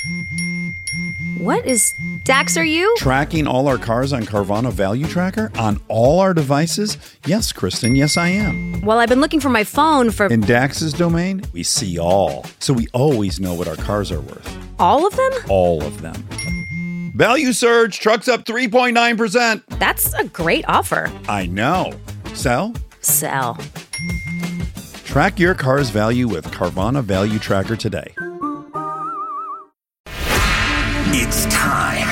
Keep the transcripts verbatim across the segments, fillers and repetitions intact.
What is... Dax, are you? Tracking all our cars on Carvana Value Tracker on all our devices? Yes, Kristen, yes I am. Well, I've been looking for my phone for... In Dax's domain, we see all. So we always know what our cars are worth. All of them? All of them. Value surge, trucks up three point nine percent. That's a great offer. I know. Sell? Sell. Track your car's value with Carvana Value Tracker today. It's time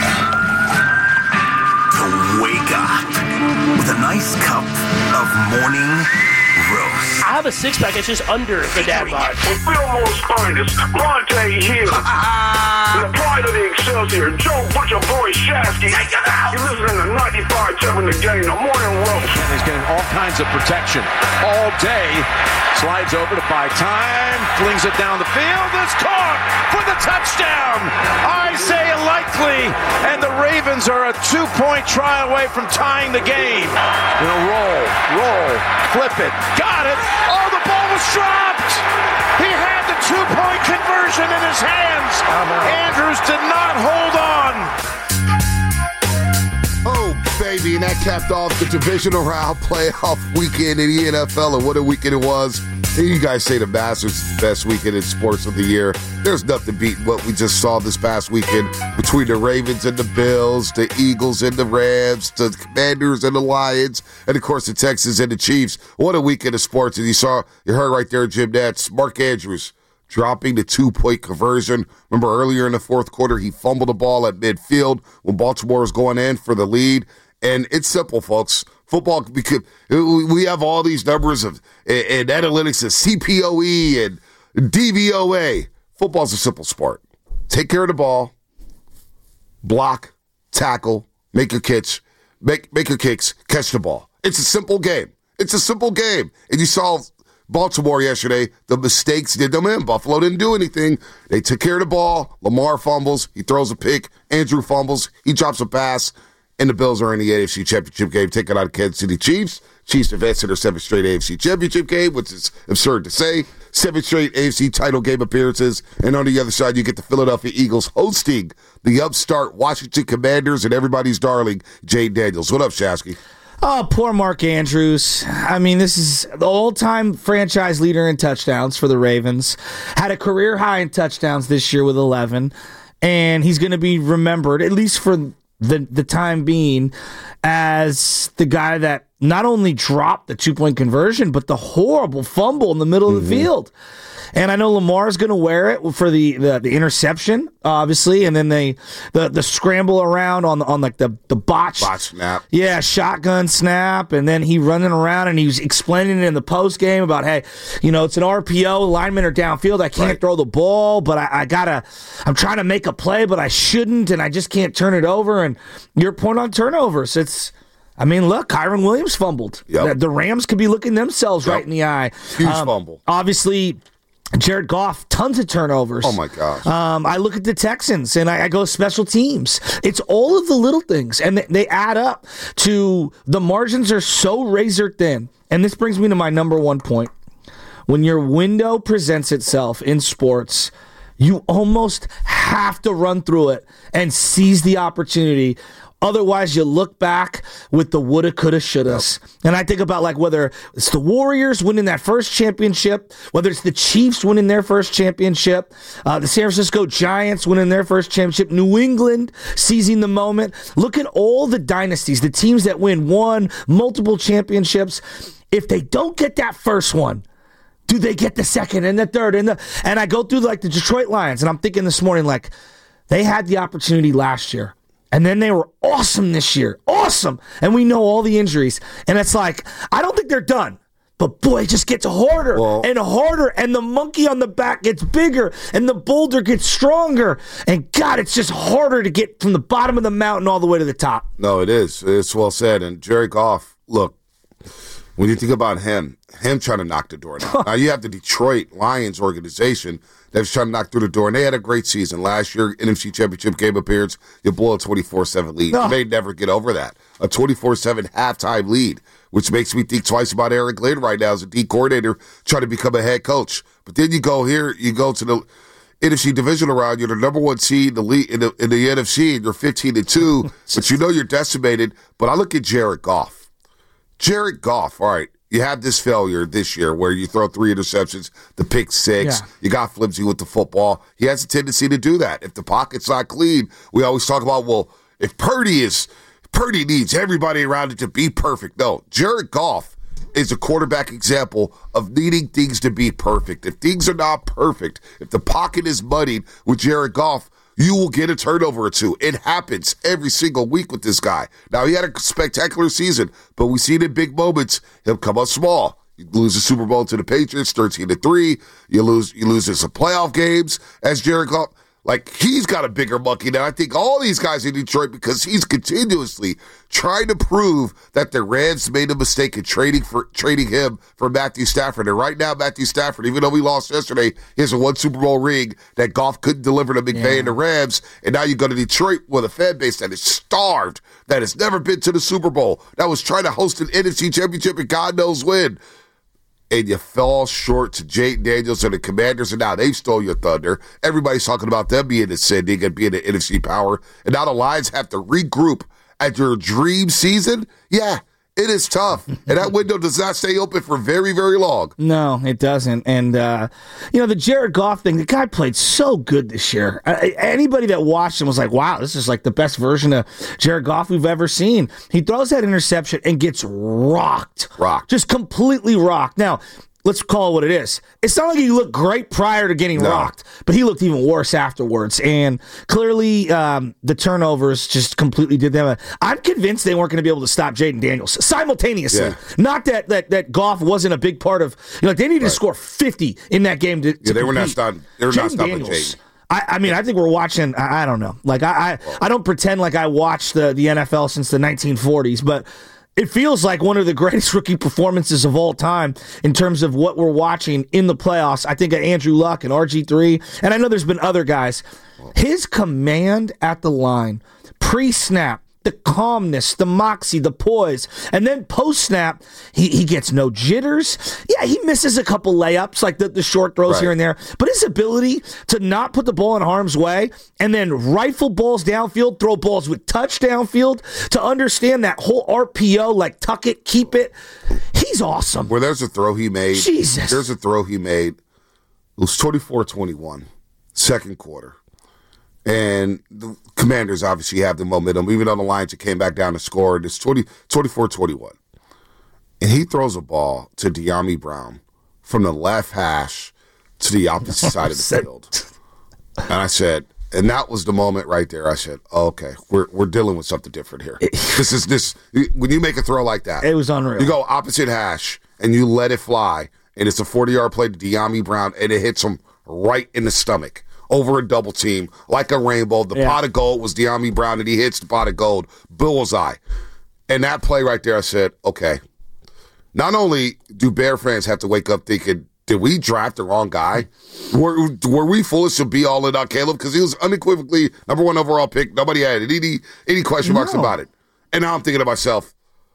to wake up with a nice cup of morning roast. I have a six-pack. It's just under the dad bod. With Fillmore's finest, Monte Hill. The pride of the Excelsior, Joe Butcher Boy Shasky. Take it out! You're listening to ninety-five seven The Game, the morning roast. And he's getting all kinds of protection all day. Slides over to buy time, flings it down the field. It's caught for the touchdown. I say likely, and the Ravens are a two-point try away from tying the game. Gonna roll, roll, flip it, got it. Oh, the ball was dropped. He had the two-point conversion in his hands. Andrews did not hold on. Oh, baby, and that capped off the divisional round playoff weekend in the N F L, and what a weekend it was. And you guys say the Masters is the best weekend in sports of the year. There's nothing beating what we just saw this past weekend between the Ravens and the Bills, the Eagles and the Rams, the Commanders and the Lions, and, of course, the Texans and the Chiefs. What a weekend of sports. And you saw, you heard right there, Jim Nantz, Mark Andrews dropping the two-point conversion. Remember earlier in the fourth quarter, he fumbled the ball at midfield when Baltimore was going in for the lead. And it's simple, folks. Football, because we have all these numbers of and analytics of C P O E and D V O A. Football's a simple sport. Take care of the ball, block, tackle, make your kicks, make make your kicks, catch the ball. It's a simple game. It's a simple game. And you saw Baltimore yesterday, the mistakes did them in. Buffalo didn't do anything. They took care of the ball. Lamar fumbles. He throws a pick. Andrew fumbles. He drops a pass. And the Bills are in the A F C Championship game, taking out Kansas City Chiefs. Chiefs advance to their seventh straight A F C Championship game, which is absurd to say. Seven straight A F C title game appearances. And on the other side, you get the Philadelphia Eagles hosting the upstart Washington Commanders and everybody's darling, Jane Daniels. What up, Shasky? Oh, poor Mark Andrews. I mean, this is the all-time franchise leader in touchdowns for the Ravens. Had a career high in touchdowns this year with eleven. And he's going to be remembered, at least for the the time being, as the guy that not only dropped the two-point conversion, but the horrible fumble in the middle mm-hmm. of the field. And I know Lamar's going to wear it for the, the, the interception, obviously, and then they the the scramble around on on like the the botch, botch snap, yeah, shotgun snap, and then he running around and he was explaining it in the post game about, hey, you know, it's an R P O, linemen are downfield, I can't right. throw the ball, but I, I gotta, I'm trying to make a play, but I shouldn't, and I just can't turn it over. And your point on turnovers, it's. I mean, look, Kyron Williams fumbled. Yep. The, the Rams could be looking themselves yep. right in the eye. Huge um, fumble. Obviously, Jared Goff, tons of turnovers. Oh, my gosh. Um, I look at the Texans, and I, I go special teams. It's all of the little things, and they, they add up to the margins are so razor thin. And this brings me to my number one point. When your window presents itself in sports, you almost have to run through it and seize the opportunity. Otherwise, you look back with the woulda, coulda, shouldas. Yep. And I think about like whether it's the Warriors winning that first championship, whether it's the Chiefs winning their first championship, uh, the San Francisco Giants winning their first championship, New England seizing the moment. Look at all the dynasties, the teams that win one, multiple championships. If they don't get that first one, do they get the second and the third? And the and I go through like the Detroit Lions, and I'm thinking this morning, like, they had the opportunity last year. And then they were awesome this year. Awesome. And we know all the injuries. And it's like, I don't think they're done. But boy, it just gets harder well, and harder. And the monkey on the back gets bigger. And the boulder gets stronger. And God, it's just harder to get from the bottom of the mountain all the way to the top. No, it is. It's well said. And Jared Goff, look, when you think about him, him trying to knock the door down. Now, you have the Detroit Lions organization that was trying to knock through the door, and they had a great season. Last year, N F C Championship game appearance, you blow a twenty-four seven lead. No. You may never get over that. A twenty-four seven halftime lead, which makes me think twice about Eric Glenn right now as a D coordinator trying to become a head coach. But then you go here, you go to the N F C divisional round. You're the number one seed in the league, in the, in the N F C, and you're fifteen and two, but you know you're decimated. But I look at Jared Goff. Jared Goff, all right, you have this failure this year where you throw three interceptions, the pick six, Yeah. you got flimsy with the football. He has a tendency to do that. If the pocket's not clean, we always talk about, well, if Purdy is, Purdy needs everybody around it to be perfect. No, Jared Goff is a quarterback example of needing things to be perfect. If things are not perfect, if the pocket is muddied with Jared Goff, you will get a turnover or two. It happens every single week with this guy. Now, he had a spectacular season, but we see it in big moments. He'll come up small. You lose the Super Bowl to the Patriots, thirteen to three. You lose you lose in some playoff games as Jared Goff. Like, he's got a bigger monkey than I think all these guys in Detroit because he's continuously trying to prove that the Rams made a mistake in trading for trading him for Matthew Stafford. And right now, Matthew Stafford, even though we lost yesterday, he has a one Super Bowl ring that Goff couldn't deliver to McVay Yeah. and the Rams. And now you go to Detroit with a fan base that is starved, that has never been to the Super Bowl, that was trying to host an N F C championship and God knows when. And you fell short to Jayden Daniels and the Commanders, and now they stole your thunder. Everybody's talking about them being ascending and being an N F C power, and now the Lions have to regroup at your dream season. Yeah, it is tough, and that window does not stay open for very, very long. No, it doesn't. And, uh, you know, the Jared Goff thing, the guy played so good this year. Uh, anybody that watched him was like, wow, this is like the best version of Jared Goff we've ever seen. He throws that interception and gets rocked. Rocked. Just completely rocked. Now, let's call it what it is. It's not like he looked great prior to getting No. rocked, but he looked even worse afterwards. And clearly, um, the turnovers just completely did them. I'm convinced they weren't going to be able to stop Jayden Daniels simultaneously. Yeah. Not that that that Goff wasn't a big part of. You know, they needed to score fifty in that game to. to Yeah, they were not compete. stopping- they were not Jayden stopping Daniels, Jayden. I, I mean, I think we're watching. I, I don't know. Like I, I, I don't pretend like I watched the the N F L since the nineteen forties, but it feels like one of the greatest rookie performances of all time in terms of what we're watching in the playoffs. I think of Andrew Luck and R G three, and I know there's been other guys. His command at the line, pre-snap, the calmness, the moxie, the poise, and then post-snap, he, he gets no jitters. Yeah, he misses a couple layups, like the, the short throws Right. here and there, but his ability to not put the ball in harm's way and then rifle balls downfield, throw balls with touch downfield, to understand that whole R P O, like tuck it, keep it, he's awesome. Where there's a throw he made. Jesus. There's a throw he made. It was twenty-four twenty-one, second quarter. And the Commanders obviously have the momentum. Even on the Lions, it came back down to score. It's twenty, twenty-four twenty-one. And he throws a ball to De'Ami Brown from the left hash to the opposite side of the field. And I said, and that was the moment right there. I said, oh, okay, we're we're dealing with something different here. This is this when you make a throw like that. It was unreal. You go opposite hash and you let it fly, and it's a forty-yard play to De'Ami Brown, and it hits him right in the stomach over a double team like a rainbow. The Yeah. pot of gold was De'Ami Brown, and he hits the pot of gold, bullseye. And that play right there, I said, okay. Not only do Bear fans have to wake up thinking, did we draft the wrong guy? Were, were we foolish to be all in on Caleb? Because he was unequivocally number one overall pick. Nobody had any any question marks No. about it. And now I'm thinking to myself,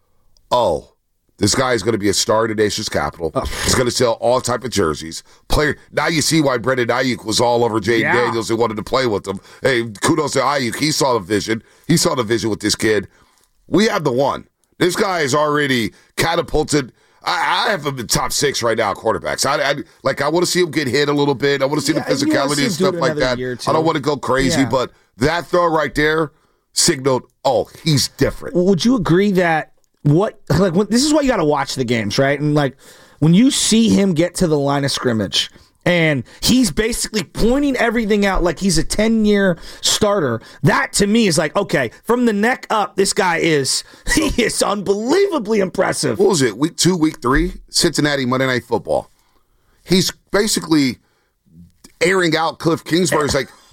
oh, this guy is going to be a star in the nation's capital. He's going to sell all type of jerseys. Player. Now you see why Brendan Ayuk was all over Jayden Yeah. Daniels and wanted to play with him. Hey, kudos to Ayuk. He saw the vision. He saw the vision with this kid. We have the one. This guy is already catapulted. I, I have him in top six right now, quarterbacks. I, I like. I want to see him get hit a little bit. I want to see Yeah, the you wanna physicality see him and do stuff it like another that. year or two. I don't want to go crazy, Yeah. but that throw right there signaled, oh, he's different. Would you agree that what like when, this is why you got to watch the games, right? And like when you see him get to the line of scrimmage and he's basically pointing everything out like he's a ten-year starter, that to me is like, okay, from the neck up, this guy is he is unbelievably impressive. What was it, week two, week three? Cincinnati, Monday Night Football. He's basically airing out Cliff Kingsbury's like,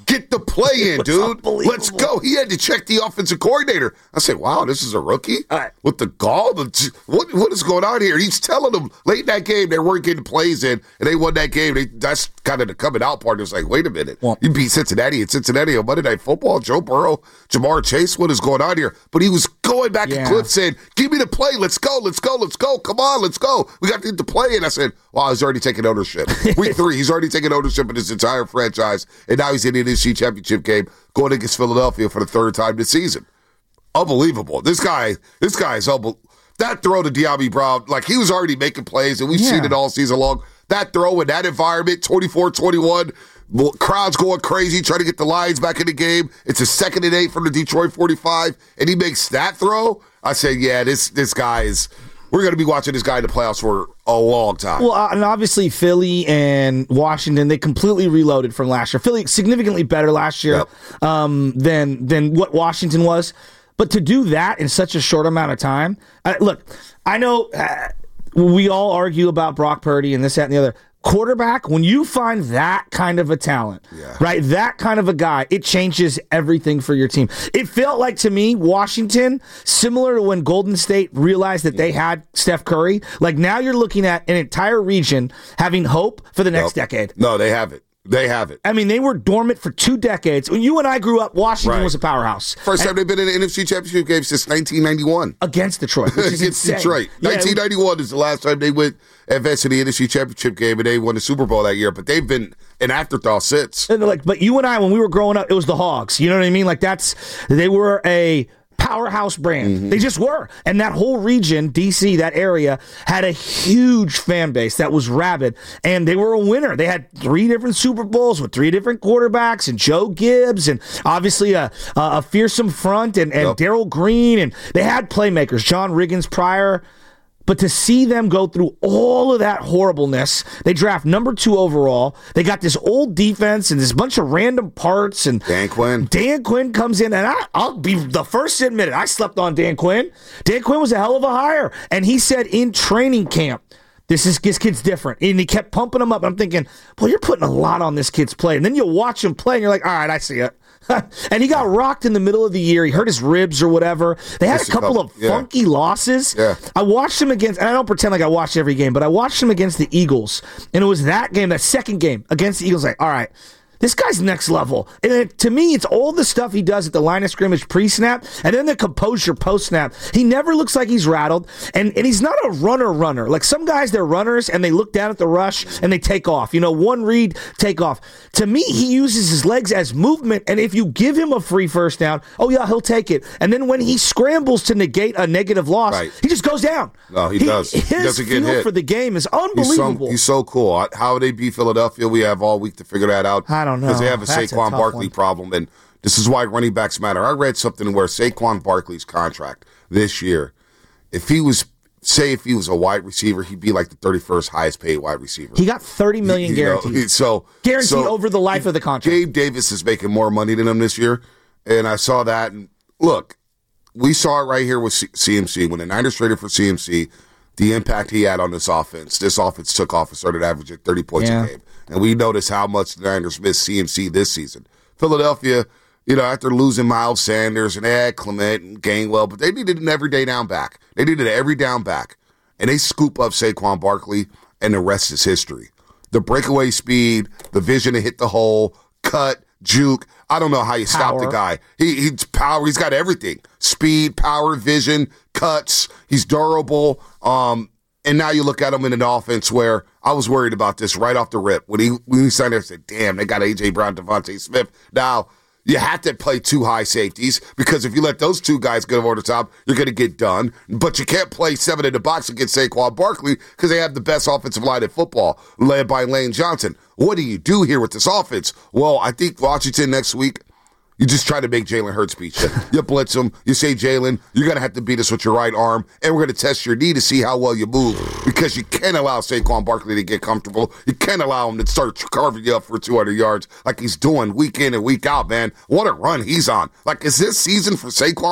Get the play in, dude. Let's go. He had to check the offensive coordinator. I said, wow, this is a rookie? Right. With the gall? The, what What is going on here? He's telling them late in that game they weren't getting plays in, and they won that game. They, that's kind of the coming out part. It's like, wait a minute. Well, you beat Cincinnati and Cincinnati on Monday Night Football. Joe Burrow, Jamar Chase, what is going on here? But he was going back yeah. and Cliff saying, give me the play. Let's go. Let's go. Let's go. Come on. Let's go. We got to get the play. And I said, wow, he's already taking ownership. Week three, he's already taken ownership of his entire franchise, and now he's in the N F C Championship game going against Philadelphia for the third time this season. Unbelievable. This guy, this guy is unbelievable. That throw to De'Ami Brown, like he was already making plays, and we've yeah. seen it all season long. That throw in that environment, twenty-four twenty-one, crowd's going crazy, trying to get the Lions back in the game. It's a second and eight from the Detroit forty-five, and he makes that throw. I said, yeah, this this guy is... We're going to be watching this guy in the playoffs for a long time. Well, uh, and obviously Philly and Washington, they completely reloaded from last year. Philly significantly better last year yep. um, than than what Washington was. But to do that in such a short amount of time, uh, look, I know uh, we all argue about Brock Purdy and this, that, and the other. Quarterback, when you find that kind of a talent, yeah. right, that kind of a guy, it changes everything for your team. It felt like, to me, Washington, similar to when Golden State realized that they had Steph Curry, like now you're looking at an entire region having hope for the next nope. decade. No, they have it. They have it. I mean, they were dormant for two decades. When you and I grew up, Washington right. was a powerhouse. First and time they've been in the N F C Championship game since nineteen ninety-one. Against Detroit, which is Against insane. Detroit. Yeah, nineteen ninety-one is the last time they went advanced to the N F C Championship game, and they won the Super Bowl that year. But they've been an afterthought since. And like, but you and I, when we were growing up, it was the Hogs. You know what I mean? Like that's they were a powerhouse brand. Mm-hmm. They just were. And that whole region, D C, that area, had a huge fan base that was rabid. And they were a winner. They had three different Super Bowls with three different quarterbacks and Joe Gibbs and obviously a, a fearsome front and, and yep. Darryl Green. And they had playmakers, John Riggins prior. But to see them go through all of that horribleness, they draft number two overall. They got this old defense and this bunch of random parts. And Dan Quinn. Dan Quinn comes in, and I, I'll be the first to admit it. I slept on Dan Quinn. Dan Quinn was a hell of a hire. And he said in training camp, This is this kid's different. And he kept pumping him up. I'm thinking, boy, you're putting a lot on this kid's play. And then you watch him play, and you're like, all right, I see it. And he got rocked in the middle of the year. He hurt his ribs or whatever. They had a couple of yeah. funky losses. Yeah. I watched him against, and I don't pretend like I watched every game, but I watched him against the Eagles. And it was that game, that second game against the Eagles, like, all right, this guy's next level. And it, to me, it's all the stuff he does at the line of scrimmage pre-snap and then the composure post-snap. He never looks like he's rattled, and, and he's not a runner-runner. Like some guys, they're runners, and they look down at the rush, and they take off. You know, one read, take off. To me, he uses his legs as movement, and if you give him a free first down, oh, yeah, he'll take it. And then when he scrambles to negate a negative loss, right. he just goes down. No, he, he does. His he doesn't get feel hit. for the game is unbelievable. He's so, he's so cool. How they beat Philadelphia, we have all week to figure that out. I don't know. Because they have a That's Saquon a Barkley one. problem, and this is why running backs matter. I read something where Saquon Barkley's contract this year, if he was, say if he was a wide receiver, he'd be like the thirty-first highest paid wide receiver. He got thirty million dollars you know, guaranteed. So Guaranteed so over the life of the contract. Gabe Davis is making more money than him this year, and I saw that. And look, we saw it right here with C M C. When the Niners traded for C M C, the impact he had on this offense, this offense took off and started averaging thirty points yeah. a game. And we noticed how much the Niners missed C M C this season. Philadelphia, you know, after losing Miles Sanders and Ed Clement and Gainwell, but they needed an everyday down back. They needed an every down back. And they scoop up Saquon Barkley, and the rest is history. The breakaway speed, the vision to hit the hole, cut, juke. I don't know how you stop the guy. He, he's power. He's got everything. Speed, power, vision, cuts. He's durable. Um, and now you look at him in an offense where I was worried about this right off the rip. When he, when he signed there, I said, damn, they got A J. Brown, Devontae Smith. Now, you have to play two high safeties because if you let those two guys get over the top, you're going to get done. But you can't play seven in the box against Saquon Barkley because they have the best offensive line in football, led by Lane Johnson. What do you do here with this offense? Well, I think Washington next week, you just try to make Jalen Hurts beat you. You blitz him. You say, Jalen, you're going to have to beat us with your right arm, and we're going to test your knee to see how well you move because you can't allow Saquon Barkley to get comfortable. You can't allow him to start carving you up for two hundred yards like he's doing week in and week out, man. What a run he's on. Like, is this season for Saquon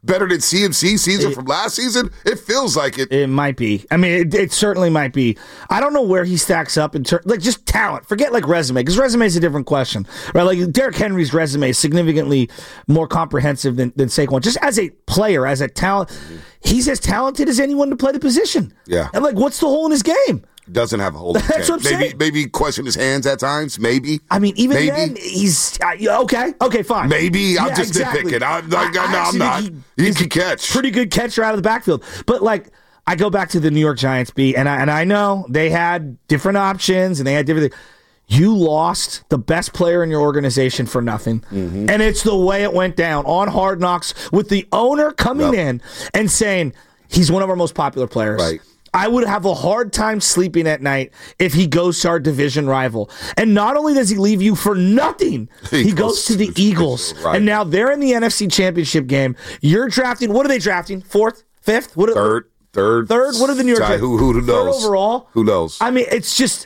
better than C M C season it, from last season? It feels like it. It might be. I mean, it, it certainly might be. I don't know where he stacks up in terms, like just talent. Forget like resume, because resume is a different question, right? Like Derrick Henry's resume is significantly more comprehensive than, than Saquon. Just as a player, as a talent, he's as talented as anyone to play the position. Yeah. And like, what's the hole in his game? Doesn't have a hole in his That's game. what I'm maybe, saying. maybe question his hands at times. Maybe. I mean, even maybe. then, he's uh, okay. Okay, fine. Maybe I'm Yeah, just exactly. nitpicking. I'm, like, I- I no, I'm actually not. think He, he's can a catch. Pretty good catcher out of the backfield. But like, I go back to the New York Giants beat, and I and I know they had different options and they had different things. You lost the best player in your organization for nothing. Mm-hmm. And it's the way it went down on Hard Knocks with the owner coming Yep. in and saying he's one of our most popular players. Right. I would have a hard time sleeping at night if he goes to our division rival. And not only does he leave you for nothing, he, He goes, goes to the to the Eagles. right. And now they're in the N F C Championship game. You're drafting. What are they drafting? Fourth? Fifth? What are, Third. Third. Third? What are the New York Giants? Giants? Who, who knows? Third overall? Who knows? I mean, it's just...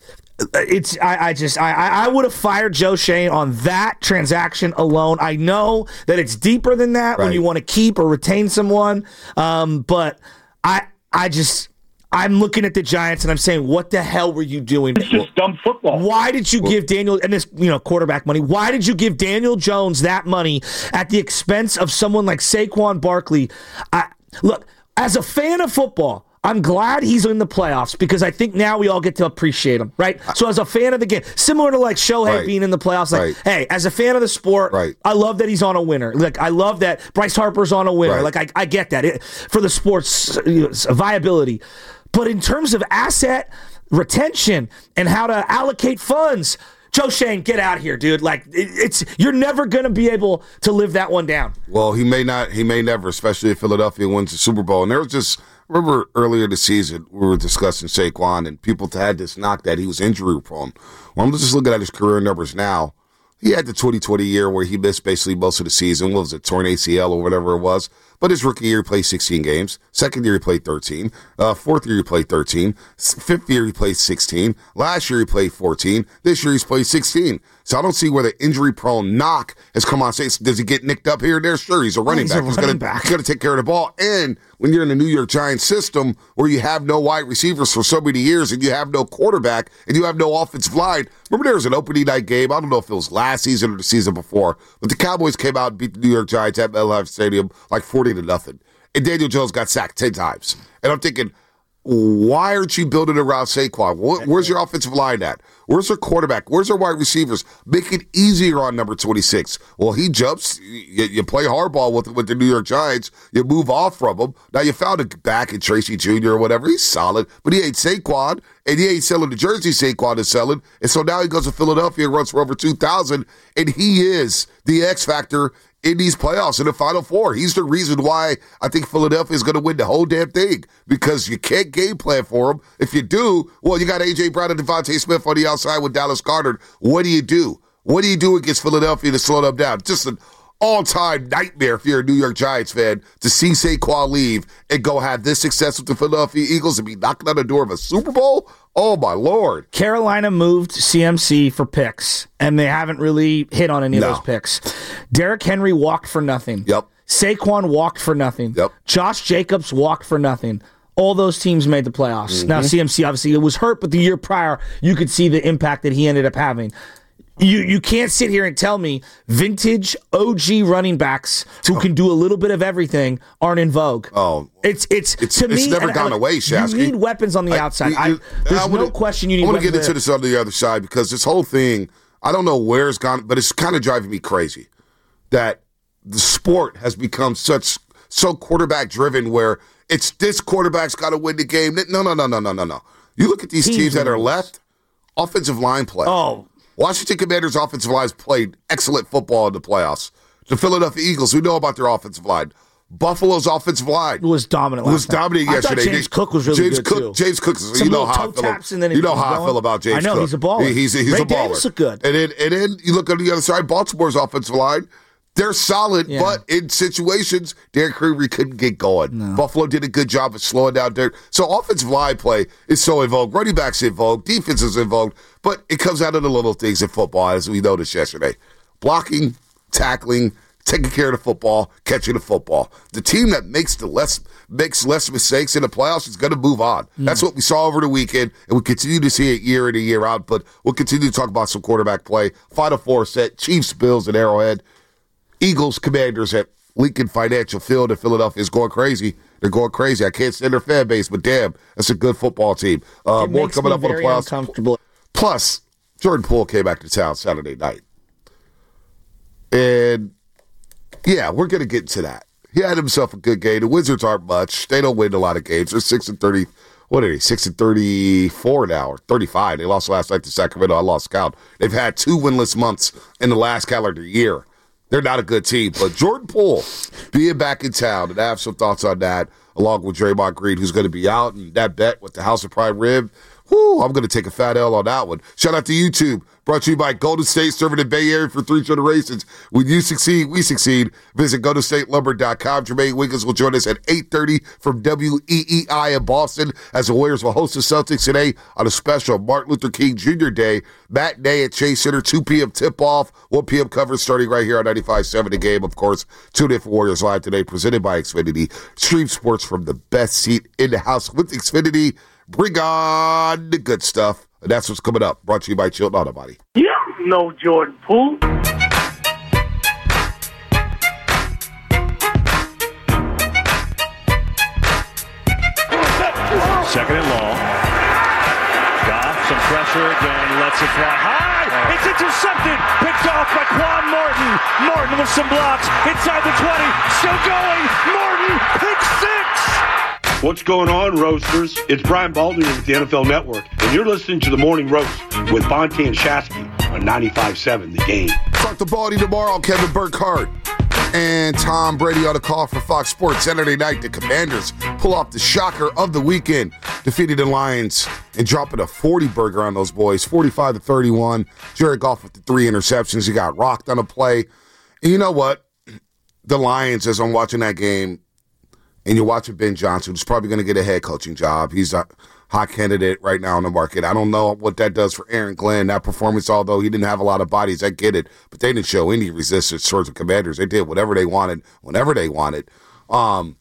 It's I, I just I I would have fired Joe Schoen on that transaction alone. I know that it's deeper than that when Right. you want to keep or retain someone, um, but I I just I'm looking at the Giants and I'm saying, what the hell were you doing? It's just dumb football. Why did you give Daniel and this you know quarterback money? Why did you give Daniel Jones that money at the expense of someone like Saquon Barkley? I look, as a fan of football, I'm glad he's in the playoffs because I think now we all get to appreciate him, right? So as a fan of the game, similar to like Shohei Right. being in the playoffs, like, Right. hey, as a fan of the sport, Right. I love that he's on a winner. Like, I love that Bryce Harper's on a winner. Right. Like, I, I get that it, for the sport's you know, viability. But in terms of asset retention and how to allocate funds, Joe Schoen, get out of here, dude. Like, it, it's you're never going to be able to live that one down. Well, he may not. He may never, especially if Philadelphia wins the Super Bowl. And there was just remember earlier this season we were discussing Saquon, and people had this knock that he was injury prone. Well, I'm just looking at his career numbers now. He had the twenty twenty year where he missed basically most of the season. What was it, torn A C L or whatever it was? But his rookie year, he played sixteen games. Second year, he played thirteen. Uh, fourth year, he played thirteen. Fifth year, he played sixteen. Last year, he played fourteen. This year, he's played sixteen. So I don't see where the injury-prone knock has come on. Say, does he get nicked up here and there? Sure, he's a running he's back. a he's running gonna, back. He's going to take care of the ball. And when you're in the New York Giants system where you have no wide receivers for so many years and you have no quarterback and you have no offensive line. Remember there was an opening night game. I don't know if it was last season or the season before, but the Cowboys came out and beat the New York Giants at MetLife Stadium like forty to nothing. And Daniel Jones got sacked ten times. And I'm thinking, why aren't you building around Saquon? Where's your offensive line at? Where's their quarterback? Where's their wide receivers? Make it easier on number twenty-six. Well, he jumps. You, you play hardball with with the New York Giants. You move off from him. Now you found a back in Tracy Junior or whatever. He's solid, but he ain't Saquon, and he ain't selling the jersey Saquon is selling. And so now he goes to Philadelphia and runs for over two thousand, and he is the X factor in these playoffs, in the Final Four. He's the reason why I think Philadelphia is going to win the whole damn thing, because you can't game plan for him. If you do, well, you got A J. Brown and Devontae Smith on the outside with Dallas Goedert. What do you do? What do you do against Philadelphia to slow them down? Just an all-time nightmare if you're a New York Giants fan to see Saquon leave and go have this success with the Philadelphia Eagles and be knocking on the door of a Super Bowl? Oh, my Lord. Carolina moved C M C for picks, and they haven't really hit on any No. of those picks. Derrick Henry walked for nothing. Yep. Saquon walked for nothing. Yep. Josh Jacobs walked for nothing. All those teams made the playoffs. Mm-hmm. Now, C M C, obviously, it was hurt, but the year prior, you could see the impact that he ended up having. You you can't sit here and tell me vintage O G running backs who can do a little bit of everything aren't in vogue. Oh. It's it's, It's- to it's me. never and- gone and away, Shasky. You need weapons on the outside. I, you- there's I wanna- no question you need I want weapons to get into there. this on the other side because this whole thing, I don't know where it's gone, but it's kind of driving me crazy that the sport has become such so quarterback driven where it's this quarterback's got to win the game. No, no, no, no, no, no, no. You look at these Teams teams that are lose. left, offensive line play. Oh. Washington Commanders' offensive line played excellent football in the playoffs. The Philadelphia Eagles, we know about their offensive line. Buffalo's offensive line was dominant. was last night. dominating I yesterday. thought James Cook was really James good Cook, too. James Cook, is, Some you know little how I toe feel. taps and then he You know keeps how I going. feel about James I know, Cook. he's a baller. He- He's, he's Ray a baller. Davis looked good. And then, and then you look on the other side, Baltimore's offensive line. They're solid, Yeah. but in situations, Derrick Henry couldn't get going. Buffalo did a good job of slowing down Derrick. So offensive line play is so in vogue. Running backs in vogue. Defense is in vogue. But it comes out of the little things in football, as we noticed yesterday. Blocking, tackling, taking care of the football, catching the football. The team that makes the less makes less mistakes in the playoffs is going to move on. Mm. That's what we saw over the weekend, and we continue to see it year in and year out. But we'll continue to talk about some quarterback play. Final four set: Chiefs, Bills at Arrowhead, Eagles, Commanders at Lincoln Financial Field in Philadelphia is going crazy. They're going crazy. I can't stand their fan base, but damn, that's a good football team. Uh, more coming up on the playoffs. Plus, Jordan Poole came back to town Saturday night. And, yeah, we're going to get into that. He had himself a good game. The Wizards aren't much. They don't win a lot of games. They're six and thirty. What are they? six and thirty-four now, or thirty-five. They lost last night to Sacramento. I lost count. They've had two winless months in the last calendar year. They're not a good team. But Jordan Poole being back in town, and I have some thoughts on that, along with Draymond Green, who's going to be out, and that bet with the House of Prime Rib. Whoo, I'm going to take a fat L on that one. Shout out to YouTube. Brought to you by Golden State, serving the Bay Area for three generations. When you succeed, we succeed. Visit golden state lumber dot com. Jermaine Wiggins will join us at eight thirty from W E E I in Boston as the Warriors will host the Celtics today on a special Martin Luther King Junior Day matinee at Chase Center, two p.m. tip-off, one p.m. coverage starting right here on ninety-five point seven The Game. Of course, tune in for Warriors Live today, presented by Xfinity. Stream sports from the best seat in the house with Xfinity. Bring on the good stuff. And that's what's coming up. Brought to you by Chilton Auto Body. Yeah, no Jordan Poole. Second and long. Goff, some pressure again. Lets it fly high. It's intercepted. Picked off by Quan Morton. Morton with some blocks. Inside the twenty. Still going. Morton. Pick six. What's going on, Roasters? It's Brian Baldwin with the N F L Network, and you're listening to The Morning Roast with Bonte and Shasky on ninety-five point seven The Game. Talk to Baldy tomorrow. Kevin Burkhardt and Tom Brady on the call for Fox Sports Saturday night. The Commanders pull off the shocker of the weekend, defeating the Lions and dropping a forty burger on those boys, forty-five to thirty-one. Jared Goff with the three interceptions. He got rocked on a play. And you know what? The Lions, as I'm watching that game, and you're watching Ben Johnson, who's probably going to get a head coaching job. He's a hot candidate right now on the market. I don't know what that does for Aaron Glenn. That performance, although he didn't have a lot of bodies, I get it. But they didn't show any resistance towards the Commanders. They did whatever they wanted, whenever they wanted. Um,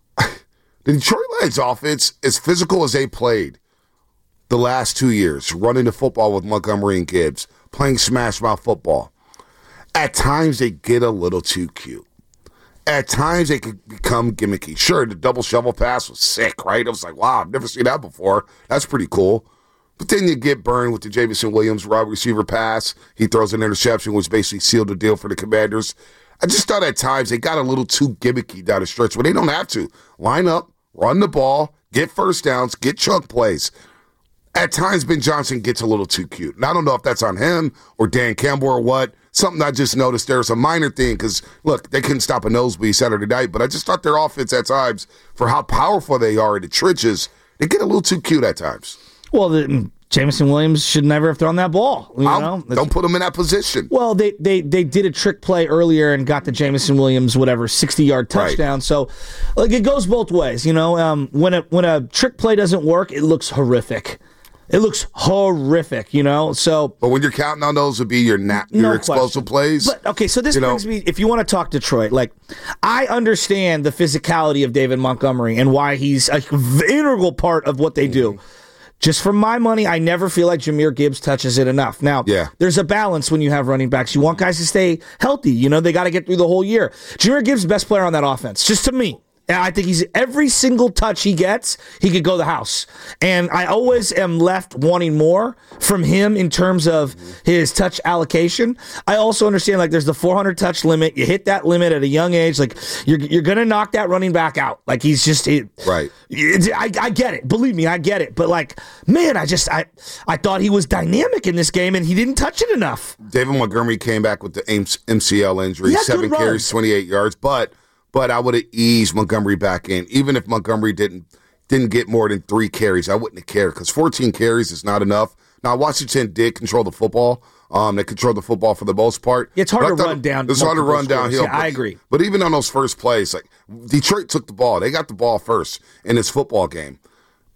the Detroit Lions offense, as physical as they played the last two years, running the football with Montgomery and Gibbs, playing smash mouth football, at times they get a little too cute. At times, they could become gimmicky. Sure, the double shovel pass was sick, right? I was like, wow, I've never seen that before. That's pretty cool. But then you get burned with the Jameson Williams wide receiver pass. He throws an interception, which basically sealed the deal for the Commanders. I just thought at times they got a little too gimmicky down the stretch, but they don't have to. Line up, run the ball, get first downs, get chunk plays. At times, Ben Johnson gets a little too cute. And I don't know if that's on him or Dan Campbell or what. Something I just noticed there's a minor thing because, look, they couldn't stop a nosebleed Saturday night, but I just thought their offense at times, for how powerful they are in the trenches, they get a little too cute at times. Well, the, Jameson Williams should never have thrown that ball. You know? Don't put him in that position. Well, they, they they did a trick play earlier and got the Jameson Williams, whatever, sixty-yard touchdown. Right. So, like, it goes both ways. You know, um, when a when a trick play doesn't work, it looks horrific. It looks horrific, you know. So, but when you're counting on those, would be your na- your no explosive question. plays. But okay, so this you brings know? me. If you want to talk Detroit, like I understand the physicality of David Montgomery and why he's an integral part of what they do. Mm-hmm. Just for my money, I never feel like Jahmyr Gibbs touches it enough. Now, yeah. there's a balance when you have running backs. You want guys to stay healthy. You know, they got to get through the whole year. Jahmyr Gibbs is the best player on that offense, just to me. I think he's every single touch he gets, he could go the house. And I always am left wanting more from him in terms of his touch allocation. I also understand like there's the four hundred touch limit. You hit that limit at a young age. Like you're you're going to knock that running back out. Like he's just it, right. It, I, I get it. Believe me, I get it. But like, man, I just I I thought he was dynamic in this game and he didn't touch it enough. David Montgomery came back with the M C L injury, seven carries, twenty-eight yards, but But I would have eased Montgomery back in. Even if Montgomery didn't didn't get more than three carries, I wouldn't have cared because fourteen carries is not enough. Now, Washington did control the football. Um, they controlled the football for the most part. It's hard to run down. It's hard to run downhill. Yeah, I agree. But even on those first plays, like Detroit took the ball. They got the ball first in this football game.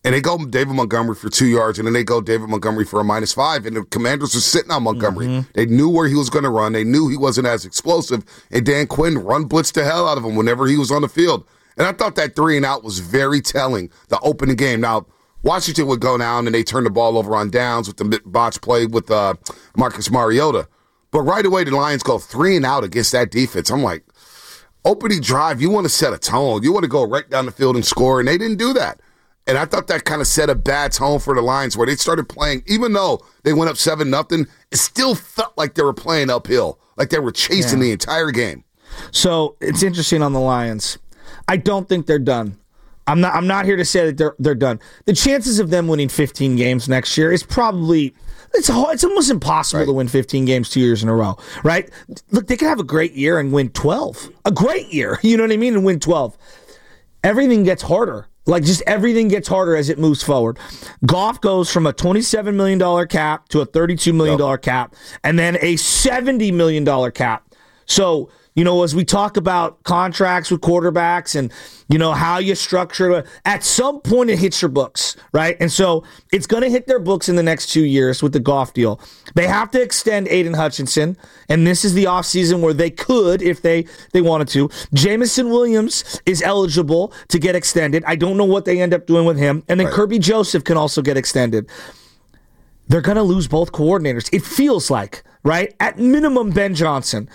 And they go David Montgomery for two yards, and then they go David Montgomery for a minus five, and the Commanders are sitting on Montgomery. Mm-hmm. They knew where he was going to run. They knew he wasn't as explosive, and Dan Quinn run blitzed the hell out of him whenever he was on the field. And I thought that three and out was very telling, the opening game. Now, Washington would go down, and they turn the ball over on downs with the botch play with uh, Marcus Mariota. But right away, the Lions go three and out against that defense. I'm like, opening drive, you want to set a tone. You want to go right down the field and score, and they didn't do that. And I thought that kind of set a bad tone for the Lions where they started playing, even though they went up seven nothing, it still felt like they were playing uphill, like they were chasing yeah. the entire game. So it's interesting on the Lions. I don't think they're done. I'm not I'm not here to say that they're they're done. The chances of them winning fifteen games next year is probably it's hard, it's almost impossible right. to win fifteen games two years in a row, right? Look, they could have a great year and win twelve. A great year, you know what I mean, and win twelve. Everything gets harder. Like, just everything gets harder as it moves forward. Goff goes from a twenty-seven million dollars cap to a thirty-two million dollars yep. cap, and then a seventy million dollars cap. So, you know, as we talk about contracts with quarterbacks and, you know, how you structure it, at some point it hits your books, right? And so it's going to hit their books in the next two years with the Goff deal. They have to extend Aiden Hutchinson, and this is the offseason where they could, if they, they wanted to. Jamison Williams is eligible to get extended. I don't know what they end up doing with him. And then right. Kirby Joseph can also get extended. They're going to lose both coordinators. It feels like, right? At minimum, Ben Johnson.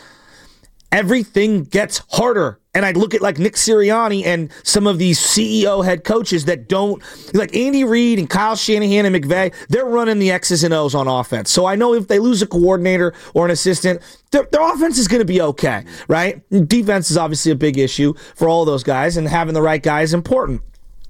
Everything gets harder. And I look at like Nick Sirianni and some of these C E O head coaches that don't, like Andy Reid and Kyle Shanahan and McVay, they're running the X's and O's on offense. So I know if they lose a coordinator or an assistant, their, their offense is going to be okay, right? Defense is obviously a big issue for all those guys, and having the right guy is important.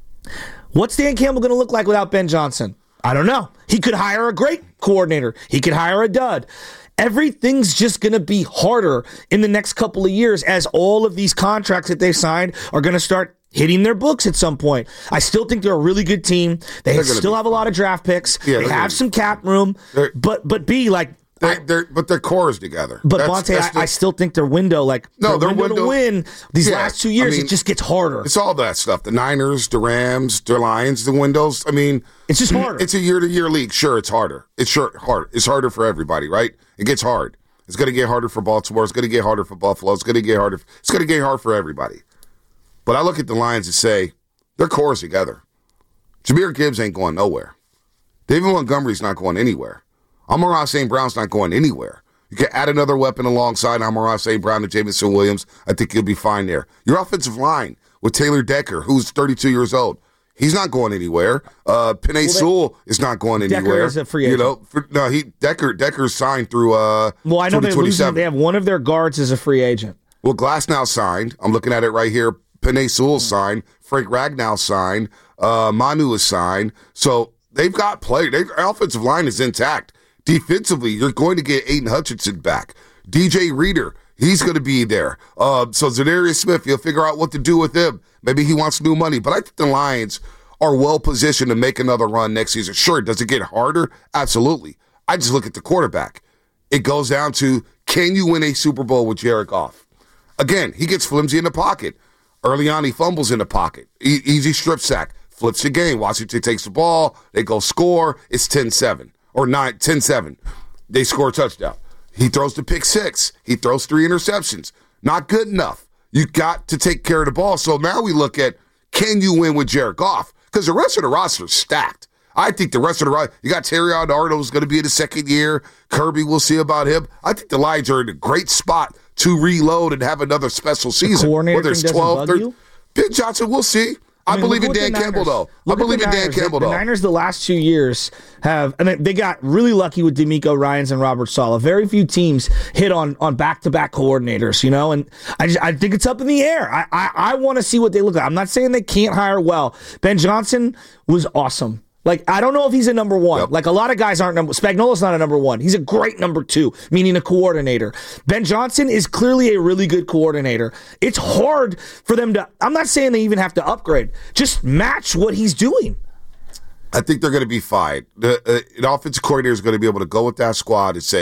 What's Dan Campbell going to look like without Ben Johnson? I don't know. He could hire a great coordinator. He could hire a dud. Everything's just going to be harder in the next couple of years as all of these contracts that they signed are going to start hitting their books at some point. I still think they're a really good team. They still have a lot of draft picks. Yeah, they have some cap room. But but B, like... They're, they're, but their core is together. But that's, Monte, that's I, the, I still think their window, like no, their, their window, window to win these yeah, last two years, I mean, it just gets harder. It's all that stuff. The Niners, the Rams, the Lions, the windows. I mean, it's just harder. It's a year-to-year league. Sure, it's harder. It's sure hard. It's harder for everybody, right? It gets hard. It's going to get harder for Baltimore. It's going to get harder for Buffalo. It's going to get harder. It's going to get hard for everybody. But I look at the Lions and say their core is together. Jahmyr Gibbs ain't going nowhere. David Montgomery's not going anywhere. Amon-Ra Saint Brown's not going anywhere. You can add another weapon alongside Amon-Ra Saint Brown and Jamison Williams. I think you'll be fine there. Your offensive line with Taylor Decker, who's thirty-two years old, he's not going anywhere. Uh, Penei well, Sewell is not going Decker anywhere. Decker is a free agent. You know, for, no, he Decker Decker's signed through. Uh, well, I know they're losing. They have one of their guards as a free agent. Well, Glasnow signed. I'm looking at it right here. Penei Sewell signed. Frank Ragnow signed. Uh, Manu is signed. So they've got play. Their offensive line is intact. Defensively, you're going to get Aiden Hutchinson back. D J Reader, he's going to be there. Uh, so Zadarius Smith, you'll figure out what to do with him. Maybe he wants new money. But I think the Lions are well positioned to make another run next season. Sure, does it get harder? Absolutely. I just look at the quarterback. It goes down to, can you win a Super Bowl with Jared Goff? Again, he gets flimsy in the pocket. Early on, he fumbles in the pocket. E- easy strip sack. Flips the game. Washington takes the ball. They go score. It's ten seven. Or nine, ten seven. They score a touchdown. He throws the pick six. He throws three interceptions. Not good enough. You got to take care of the ball. So now we look at, can you win with Jared Goff? Because the rest of the roster is stacked. I think the rest of the roster, you got Terry Arnold who's going to be in the second year. Kirby, we'll see about him. I think the Lions are in a great spot to reload and have another special season. Whether it's twelve, thirteen. Ben Johnson, we'll see. I, I mean, believe in Dan Campbell, though. Look I believe in Dan Campbell, the, though. The Niners the last two years have, and they got really lucky with DeMeco Ryans and Robert Saleh. Very few teams hit on on back-to-back coordinators, you know, and I just, I think it's up in the air. I, I, I want to see what they look like. I'm not saying they can't hire well. Ben Johnson was awesome. Like, I don't know if he's a number one. Yep. Like, a lot of guys aren't number Spagnuolo's not a number one. He's a great number two, meaning a coordinator. Ben Johnson is clearly a really good coordinator. It's hard for them to, I'm not saying they even have to upgrade. Just match what he's doing. I think they're going to be fine. The, uh, the offensive coordinator is going to be able to go with that squad and say,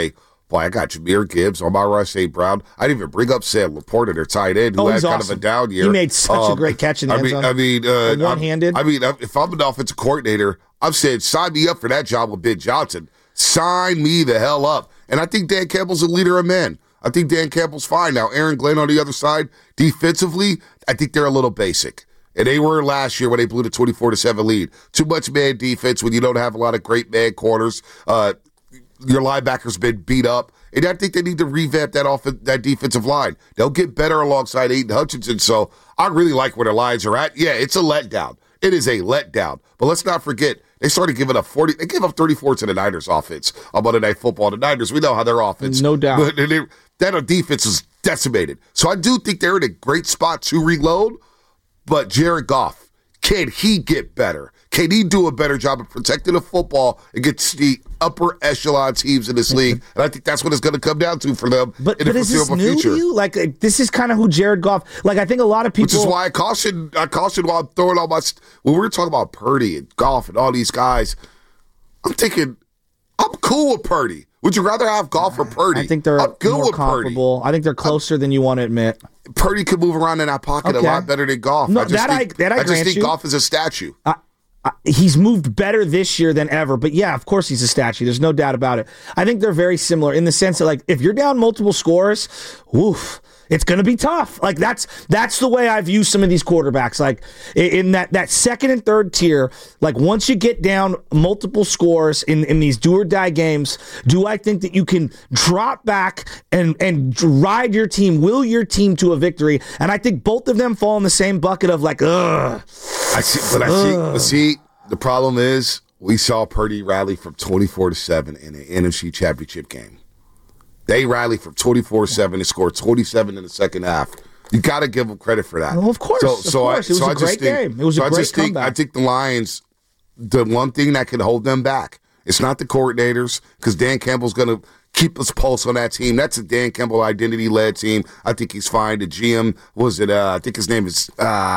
Boy, I got Jahmyr Gibbs, Amon-Ra Saint Brown. I didn't even bring up Sam Laporta, their tight end, who oh, had kind awesome. of a down year. He made such um, a great catch in the I end mean, zone. I mean, uh, one-handed. I mean, if I'm an offensive coordinator, I'm saying sign me up for that job with Ben Johnson. Sign me the hell up. And I think Dan Campbell's a leader of men. I think Dan Campbell's fine. Now, Aaron Glenn on the other side, defensively, I think they're a little basic. And they were last year when they blew the twenty-four to seven lead. Too much man defense when you don't have a lot of great man corners. Uh, your linebacker's been beat up. And I think they need to revamp that off that defensive line. They'll get better alongside Aiden Hutchinson. So I really like where the lines are at. Yeah, it's a letdown. It is a letdown. But let's not forget, they started giving up forty. They gave up thirty-four to the Niners offense on Monday Night Football. The Niners, we know how their offense. No doubt. But they, that defense is decimated. So I do think they're in a great spot to reload. But Jared Goff, can he get better? Can he do a better job of protecting the football against the upper echelon teams in this league? And I think that's what it's going to come down to for them But, in but the is this foreseeable new future. to you? Like, like, this is kind of who Jared Goff. Like, I think a lot of people. Which is why I caution. I caution while I'm throwing all my. St- when we were talking about Purdy and Goff and all these guys, I'm thinking, I'm cool with Purdy. Would you rather have Goff or Purdy? I think they're I'm good more with comparable. Purdy. I think they're closer I'm, than you want to admit. Purdy could move around in that pocket Okay. a lot better than Goff. No, I just that think, I- that I I just grant think you. Goff is a statue. Uh, uh, he's moved better this year than ever. But yeah, of course he's a statue. There's no doubt about it. I think they're very similar in the sense that, like, if you're down multiple scores, woof, it's going to be tough. Like, that's that's the way I view some of these quarterbacks. Like, in, in that, that second and third tier, like, once you get down multiple scores in, in these do-or-die games, do I think that you can drop back and, and ride your team, will your team to a victory? And I think both of them fall in the same bucket of, like, ugh. I see, but I see, but see, the problem is we saw Purdy rally from twenty-four to seven in an N F C Championship game. They rallied from twenty-four seven and scored twenty-seven in the second half. You got to give them credit for that. Well, of course, So, of so course. I, It was so a I just great think, game. It was so a I great just think, comeback. I think the Lions, the one thing that can hold them back, it's not the coordinators, because Dan Campbell's going to keep his pulse on that team. That's a Dan Campbell identity-led team. I think he's fine. The G M, was it, uh, I think his name is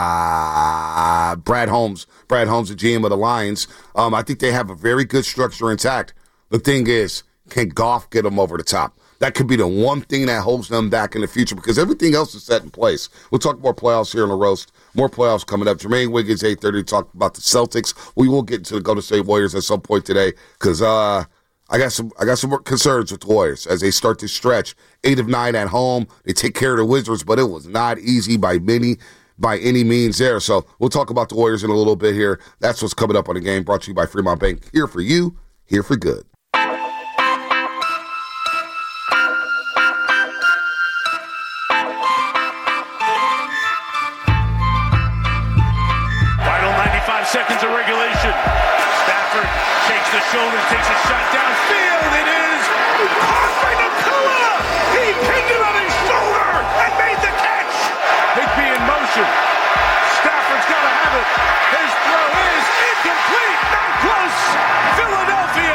uh, Brad Holmes. Brad Holmes, the G M of the Lions. Um, I think they have a very good structure intact. The thing is, can Goff get them over the top? That could be the one thing that holds them back in the future, because everything else is set in place. We'll talk more playoffs here on the roast. More playoffs coming up. Jermaine Wiggins, eight thirty, to talk about the Celtics. We will get into the Golden State Warriors at some point today, because uh, I got some I got some more concerns with the Warriors as they start to stretch. Eight of nine at home. They take care of the Wizards, but it was not easy by many, by any means there. So we'll talk about the Warriors in a little bit here. That's what's coming up on the game, brought to you by Fremont Bank. Here for you, here for good. Seconds of regulation. Stafford shakes the shoulder, takes a shot downfield. It is caught by Nakua. He pinned it on his shoulder and made the catch. Higby in motion. Stafford's got to have it. His throw is incomplete. Not close. Philadelphia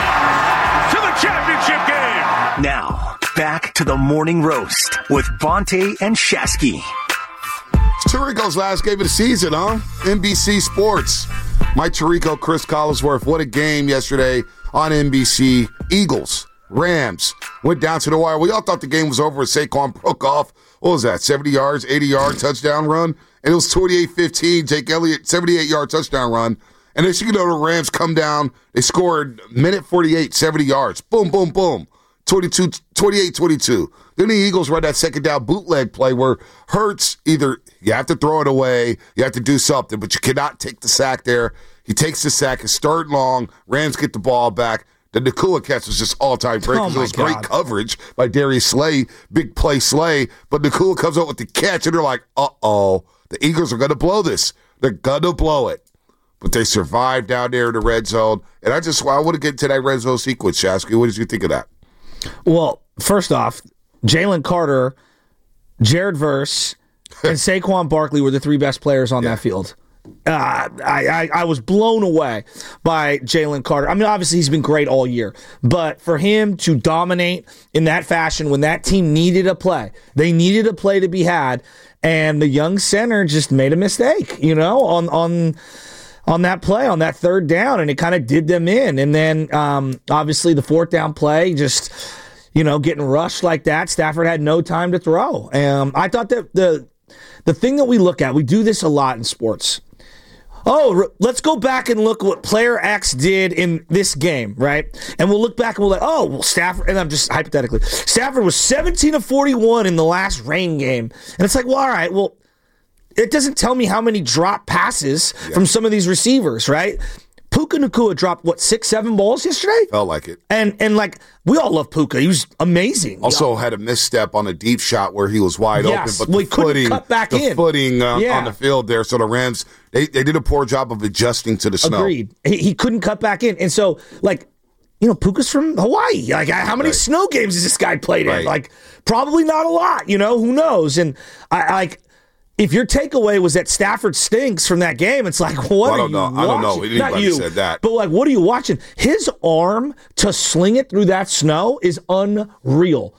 to the championship game. Now, back to the morning roast with Bonte and Shasky. Tirico's last game of the season, huh? N B C Sports. Mike Tirico, Chris Collinsworth. What a game yesterday on N B C. Eagles, Rams, went down to the wire. We all thought the game was over with Saquon broke off. What was that, seventy yards, eighty-yard touchdown run? And it was twenty-eight fifteen. Jake Elliott, seventy-eight-yard touchdown run. And then you know the Rams come down. They scored minute forty-eight, seventy yards. Boom, boom, boom. twenty-two, twenty-eight twenty-two. Then the Eagles run that second down bootleg play where Hurts, either you have to throw it away, you have to do something, but you cannot take the sack there. He takes the sack, it's third long, Rams get the ball back. The Nakua catch was just all-time great because Oh it was my great God. coverage by Darius Slay, big play Slay, but Nakua comes up with the catch, and they're like, uh-oh, the Eagles are going to blow this. They're going to blow it. But they survived down there in the red zone, and I just I want to get to that red zone sequence, Shasky. What did you think of that? Well, first off, Jalen Carter, Jared Verse, and Saquon Barkley were the three best players on Yeah. that field. Uh, I, I I was blown away by Jalen Carter. I mean, obviously he's been great all year, but for him to dominate in that fashion when that team needed a play, they needed a play to be had, and the young center just made a mistake, you know, on on on that play, on that third down, and it kind of did them in. And then um, obviously the fourth down play just you know, getting rushed like that. Stafford had no time to throw. Um, I thought that the the thing that we look at, we do this a lot in sports. Oh, let's go back and look what player X did in this game, right? And we'll look back and we'll like, oh, well, Stafford, and I'm just hypothetically, Stafford was seventeen of forty-one in the last rain game. And it's like, well, all right, well, it doesn't tell me how many drop passes yeah. from some of these receivers, right? Puka Nacua dropped, what, six, seven balls yesterday? Felt like it. And, and like, we all love Puka. He was amazing. Also had a misstep on a deep shot where he was wide yes. open, but well, the he couldn't footing, cut back the in. footing uh, yeah. on the field there. So the Rams, they, they did a poor job of adjusting to the snow. Agreed. He, he couldn't cut back in. And so, like, you know, Puka's from Hawaii. Like, how many right. snow games has this guy played right. in? Like, probably not a lot, you know? Who knows? And, I like... If your takeaway was that Stafford stinks from that game, it's like, what well, I are don't you know. watching? I don't know. Anybody Not you, said that. But, like, what are you watching? His arm to sling it through that snow is unreal.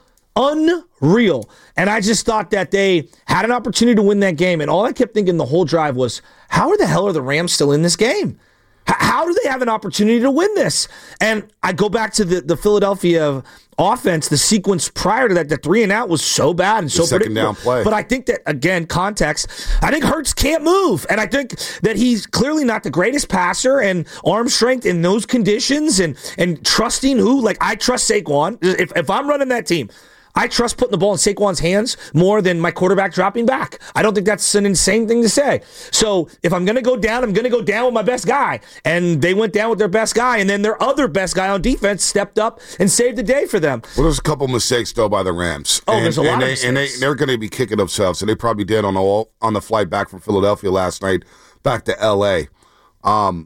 Unreal. And I just thought that they had an opportunity to win that game. And all I kept thinking the whole drive was, how the hell are the Rams still in this game? How do they have an opportunity to win this? And I go back to the, the Philadelphia offense, the sequence prior to that, the three and out was so bad and so the second down play. But I think that, again, context, I think Hurts can't move. And I think that he's clearly not the greatest passer, and arm strength in those conditions and, and trusting who, like I trust Saquon. If, if I'm running that team, I trust putting the ball in Saquon's hands more than my quarterback dropping back. I don't think that's an insane thing to say. So if I'm going to go down, I'm going to go down with my best guy. And they went down with their best guy, and then their other best guy on defense stepped up and saved the day for them. Well, there's a couple mistakes, though, by the Rams. Oh, and, there's a lot and of they, mistakes. And they, they're going to be kicking themselves, and they probably did on the, on the flight back from Philadelphia last night back to L A. Um,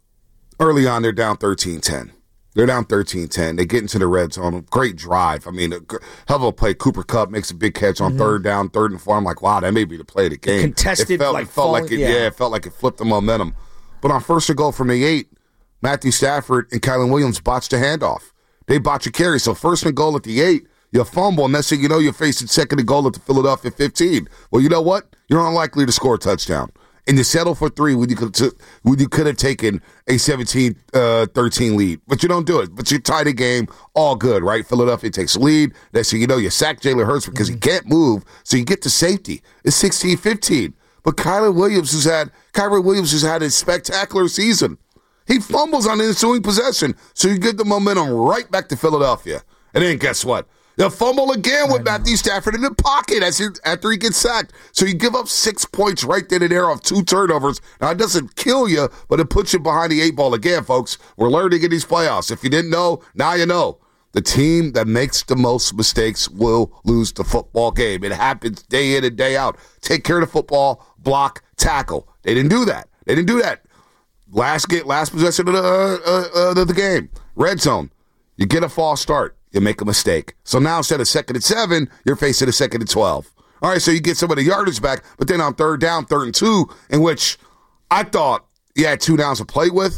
early on, they're down thirteen ten. They're down thirteen ten. They get into the red zone. Great drive. I mean, a hell of a play. Cooper Kupp makes a big catch on mm-hmm. third down, third and four. I'm like, wow, that may be the play of the game. Contested, it felt, like, it felt falling, like it, yeah. yeah, it felt like it flipped the momentum. But on first and goal from the eight, Matthew Stafford and Kylan Williams botched a handoff. They botched a carry. So first and goal at the eight, you fumble, and next thing you know, you're facing second and goal at the Philadelphia fifteen. Well, you know what? You're unlikely to score a touchdown. And you settle for three when you could t- when you could have taken a seventeen thirteen lead. But you don't do it. But you tie the game, all good, right? Philadelphia takes the lead. Next thing you know, you sack Jalen Hurts because he can't move, so you get to safety. It's sixteen fifteen. But Kyler Williams has had Kyler Williams has had a spectacular season. He fumbles on the ensuing possession, so you get the momentum right back to Philadelphia. And then guess what? They'll fumble again with Matthew Stafford in the pocket as he, after he gets sacked. So you give up six points right then and there off two turnovers. Now, it doesn't kill you, but it puts you behind the eight ball again, folks. We're learning in these playoffs. If you didn't know, now you know. The team that makes the most mistakes will lose the football game. It happens day in and day out. Take care of the football, block, tackle. They didn't do that. They didn't do that. Last get, last possession of the, uh, uh, of the game. Red zone. You get a false start. You make a mistake. So now instead of second and seven, you're facing a second and twelve. All right, so you get some of the yardage back, but then on third down, third and two, in which I thought you had two downs to play with.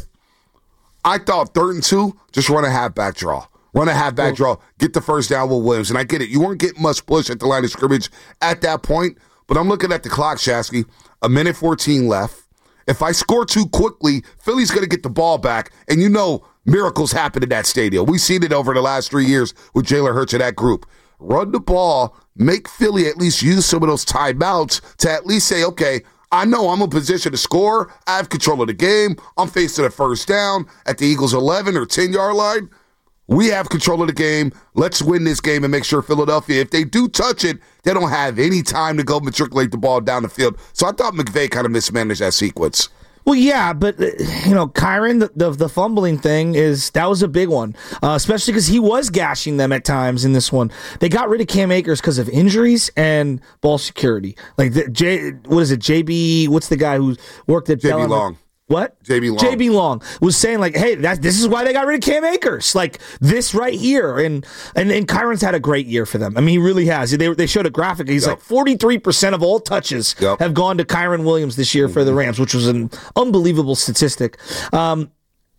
I thought third and two, just run a halfback draw. Run a halfback draw. Get the first down with Williams. And I get it. You weren't getting much push at the line of scrimmage at that point, but I'm looking at the clock, Shasky. A minute fourteen left. If I score too quickly, Philly's going to get the ball back, and you know miracles happen in that stadium. We've seen it over the last three years with Jalen Hurts and that group. Run the ball, make Philly at least use some of those timeouts to at least say, okay, I know I'm in position to score. I have control of the game. I'm facing a first down at the Eagles' eleven or ten-yard line. We have control of the game. Let's win this game and make sure Philadelphia, if they do touch it, they don't have any time to go matriculate the ball down the field. So I thought McVay kind of mismanaged that sequence. Well, yeah, but, uh, you know, Kyron, the, the the fumbling thing, is that was a big one, uh, especially because he was gashing them at times in this one. They got rid of Cam Akers because of injuries and ball security. Like, the, J, what is it, J B, what's the guy who worked at J B Bellingham? Long. What? J B Long. J B Long was saying, like, hey, that, this is why they got rid of Cam Akers. Like, this right here. And and, and Kyron's had a great year for them. I mean, he really has. They they showed a graphic. He's yep. like forty-three percent of all touches yep. have gone to Kyron Williams this year mm-hmm. for the Rams, which was an unbelievable statistic. Um,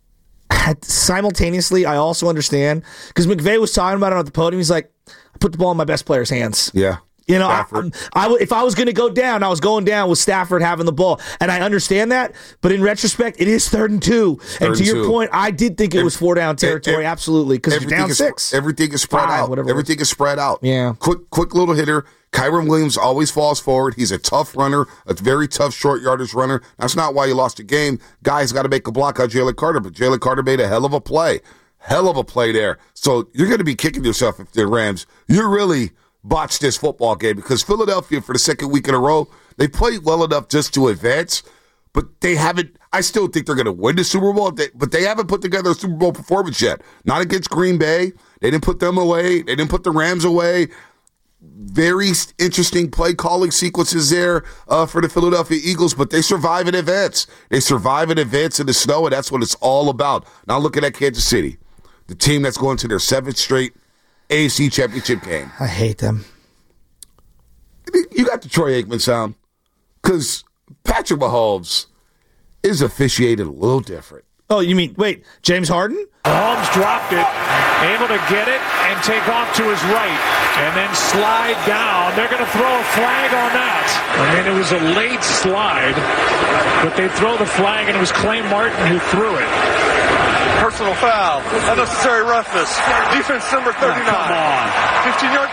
simultaneously, I also understand, because McVay was talking about it at the podium. He's like, I put the ball in my best player's hands. Yeah. You know, I, Stafford. I, I, if I was going to go down, I was going down with Stafford having the ball. And I understand that, but in retrospect, it is third and two. Third and to and your two. point, I did think it was four down territory, every- absolutely, because you're down is, six. Everything is spread Five, out. whatever it Everything is spread out. Yeah. Quick, quick little hitter. Kyron Williams always falls forward. He's a tough runner, a very tough short yardage runner. That's not why you lost the game. Guys got to make a block on Jalen Carter, but Jalen Carter made a hell of a play. Hell of a play there. So you're going to be kicking yourself if they're Rams. You really botched this football game because Philadelphia, for the second week in a row, they played well enough just to advance, but they haven't. I still think they're going to win the Super Bowl, but they haven't put together a Super Bowl performance yet. Not against Green Bay. They didn't put them away. They didn't put the Rams away. Very interesting play calling sequences there uh, for the Philadelphia Eagles, but they survive in advance. They survive in advance in the snow, and that's what it's all about. Now looking at Kansas City, the team that's going to their seventh straight A F C Championship game. I hate them. You got the Troy Aikman sound because Patrick Mahomes is officiated a little different. Oh, you mean, wait, James Harden? Mahomes dropped it, able to get it and take off to his right, and then slide down. They're going to throw a flag on that. I mean, it was a late slide, but they throw the flag, and it was Clay Martin who threw it. Personal foul. Unnecessary roughness. Defense number thirty-nine. Oh, come on. fifteen-yard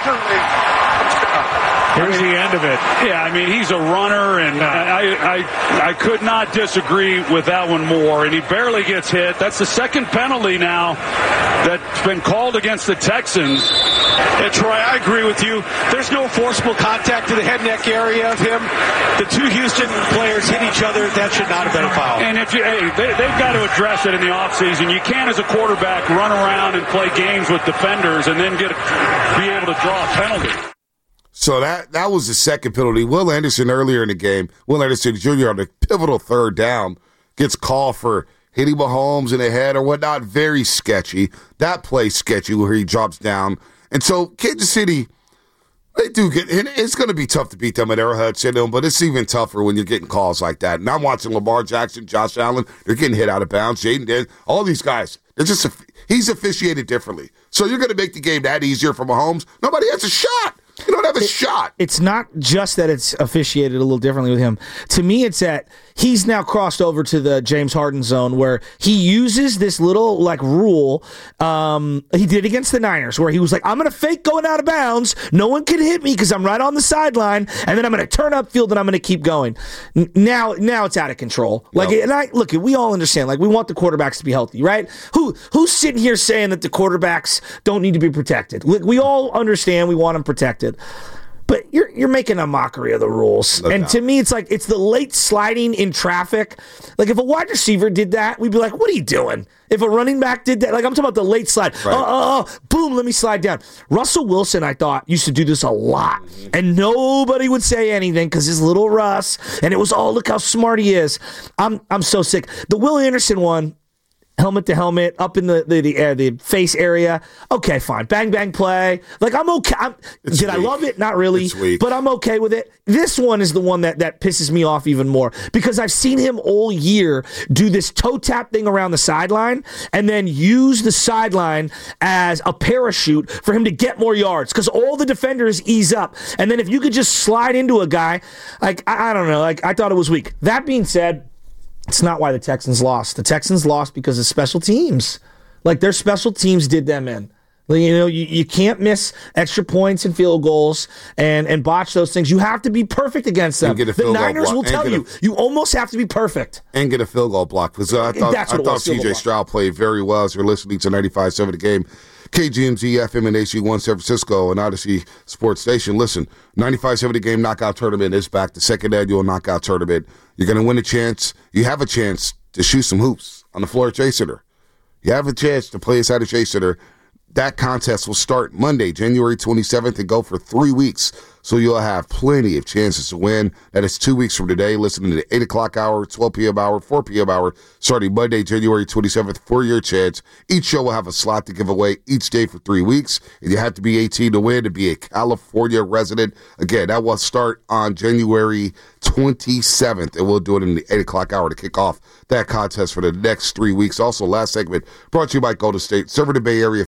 penalty. Here's the end of it. Yeah, I mean, he's a runner, and I, I I could not disagree with that one more. And he barely gets hit. That's the second penalty now that's been called against the Texans. And Troy, I agree with you. There's no forcible contact to the head neck area of him. The two Houston players hit each other. That should not have been a foul. And if you, hey, they, they've got to address it in the offseason. You can't, as a quarterback, run around and play games with defenders and then get be able to draw a penalty. So that that was the second penalty. Will Anderson earlier in the game, Will Anderson Junior on the pivotal third down gets called for hitting Mahomes in the head or whatnot. Very sketchy. That play sketchy where he drops down. And so Kansas City, they do get, and it's going to be tough to beat them at Arrowhead Stadium, but it's even tougher when you're getting calls like that. And I'm watching Lamar Jackson, Josh Allen, they're getting hit out of bounds. Jaden Daniels, all these guys, they're just, he's officiated differently. So you're going to make the game that easier for Mahomes. Nobody has a shot. You don't have a it, shot. It's not just that it's officiated a little differently with him. To me, it's that he's now crossed over to the James Harden zone where he uses this little like rule. Um, he did against the Niners where he was like, I'm going to fake going out of bounds. No one can hit me because I'm right on the sideline. And then I'm going to turn upfield and I'm going to keep going. N- now, now it's out of control. Like, Yep. and I look, we all understand. Like, we want the quarterbacks to be healthy, right? Who who's sitting here saying that the quarterbacks don't need to be protected? We, we all understand. We want them protected. But you're you're making a mockery of the rules. No and doubt. to me, it's like it's the late sliding in traffic. Like if a wide receiver did that, we'd be like, what are you doing? If a running back did that, like I'm talking about the late slide. Right. Oh, oh, oh, boom, let me slide down. Russell Wilson, I thought, used to do this a lot. Mm-hmm. And nobody would say anything because his little Russ. And it was, oh, look how smart he is. I'm I'm so sick. The Will Anderson one, helmet to helmet, up in the the the, uh, the face area. Okay, fine. Bang, bang, play. Like, I'm okay. I'm, did weak. I love it? Not really. It's weak. But I'm okay with it. This one is the one that, that pisses me off even more because I've seen him all year do this toe tap thing around the sideline and then use the sideline as a parachute for him to get more yards because all the defenders ease up. And then if you could just slide into a guy, like, I, I don't know, like, I thought it was weak. That being said, it's not why the Texans lost. The Texans lost because of special teams. Like, their special teams did them in. Like, you know, you, you can't miss extra points and field goals and, and botch those things. You have to be perfect against them. And get a The field goal Niners block. will And tell get a- you, you almost have to be perfect. And get a field goal block. Because uh, I thought, That's I what it thought was, field C goal J block. Stroud played very well as you're listening to ninety-five point seven The Game. K G M Z F M and H G one San Francisco and Odyssey Sports Station. Listen, ninety-five point seven The Game Knockout Tournament is back. The second annual Knockout Tournament. You're going to win a chance. You have a chance to shoot some hoops on the floor at Chase Center. You have a chance to play inside of Chase Center. That contest will start Monday, January twenty-seventh, and go for three weeks. So you'll have plenty of chances to win. That is two weeks from today. Listening to the eight o'clock hour, twelve p.m. hour, four p.m. hour, starting Monday, January twenty-seventh, for your chance. Each show will have a slot to give away each day for three weeks. And you have to be eighteen to win, to be a California resident. Again, that will start on January twenty-seventh, and we'll do it in the eight o'clock hour to kick off that contest for the next three weeks. Also, last segment brought to you by Golden State, serving the Bay Area